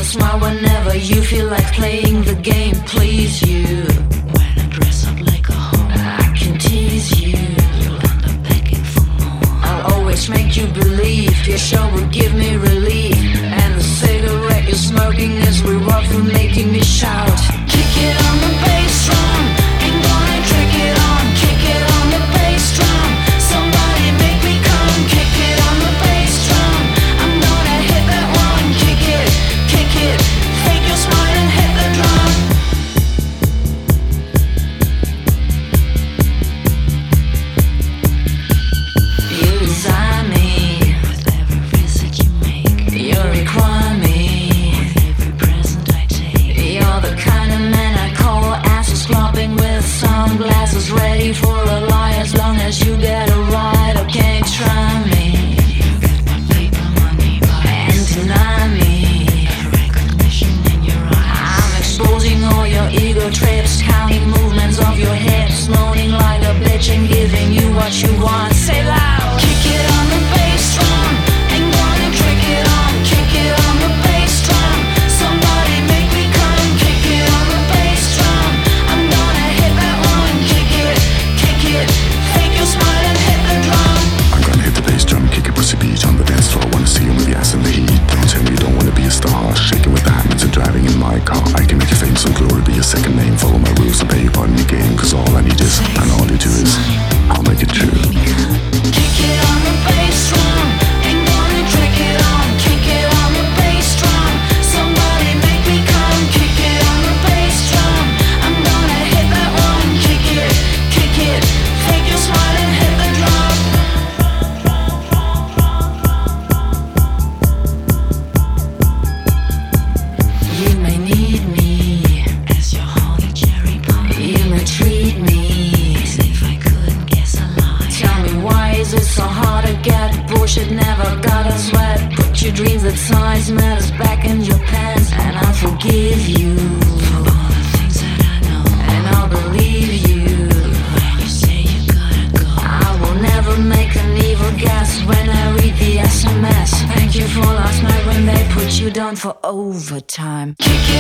a smile whenever you feel like playing the game. Please you. When I dress up like a whore, I can tease you. You'll end up begging for more. I'll always make you believe your show will give me relief. And the cigarette you're smoking is reward for making me shout. Kick it on the bass drum, ain't gonna trick it on. Kick it on the bass drum, somebody make me come. Kick it on the bass drum, I'm gonna hit that one. Kick it, fake your smile and hit the drum. You desire me with every visit you make. You require me with every present I take. You're the kind of man I call asses flopping with sunglasses, ready for a lie as long as you get a ride. Okay, try me. You get my paper money and deny me recognition in your eyes. I'm exposing all your ego trips, counting movements of your hips, moaning like a bitch and giving you what you want. Say loud. Kick it on the bass drum, ain't gonna trick it on. Kick it on the bass drum, somebody make me come. Kick it on the bass drum, I'm gonna hit that one. Kick it, fake your smile and hit the drum. I'm gonna hit the bass drum, kick it pussy beat on the dance floor. Wanna see you move your ass in the heat. Don't tell me you don't wanna be a star. Shaking with the hands and driving in my car. I can make your fame some glory, be your second name. Follow my rules and pay your part in the game. Cause all I need is, and all you do is, I'll make it true. Kick it on the bass drum, ain't gonna trick it on. Kick it on the bass drum, somebody make me come. Kick it on the bass drum, I'm gonna hit that one. Kick it, fake your smile and hit the drum. You may need me as your honey cherry pie. You may treat me as if I couldn't guess a lie. Tell me why is it so hard to get? Bullshit never got us wet. Put your dreams that size matters back in your pants, and I forgive you for all the things that I know, and I'll believe you when you say you gotta go. I will never make an evil guess when I read the SMS. Thank you for last night when they put you down for overtime. Kick